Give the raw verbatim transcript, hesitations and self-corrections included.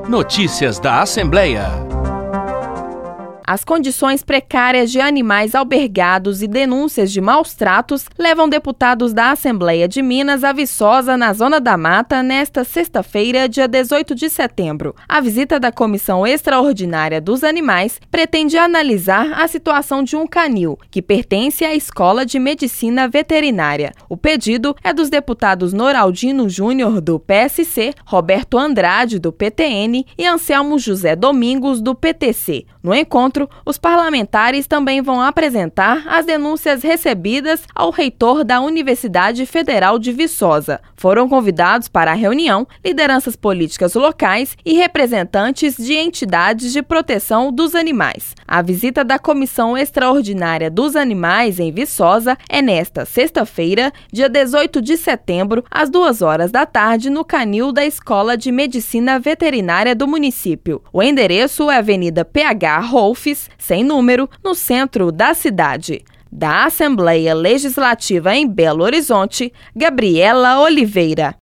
Notícias da Assembleia. As condições precárias de animais albergados e denúncias de maus-tratos levam deputados da Assembleia de Minas a Viçosa, na Zona da Mata, nesta sexta-feira, dia dezoito de setembro. A visita da Comissão Extraordinária dos Animais pretende analisar a situação de um canil, que pertence à Escola de Medicina Veterinária. O pedido é dos deputados Noraldino Júnior, do P S C, Roberto Andrade, do P T N e Anselmo José Domingos, do P T C. No encontro, os parlamentares também vão apresentar as denúncias recebidas ao reitor da Universidade Federal de Viçosa. Foram convidados para a reunião lideranças políticas locais e representantes de entidades de proteção dos animais. A visita da Comissão Extraordinária dos Animais em Viçosa é nesta sexta-feira, dia dezoito de setembro, às duas horas da tarde, no canil da Escola de Medicina Veterinária do município. O endereço é Avenida P H Rolfes, sem número, no centro da cidade. Da Assembleia Legislativa em Belo Horizonte, Gabriela Oliveira.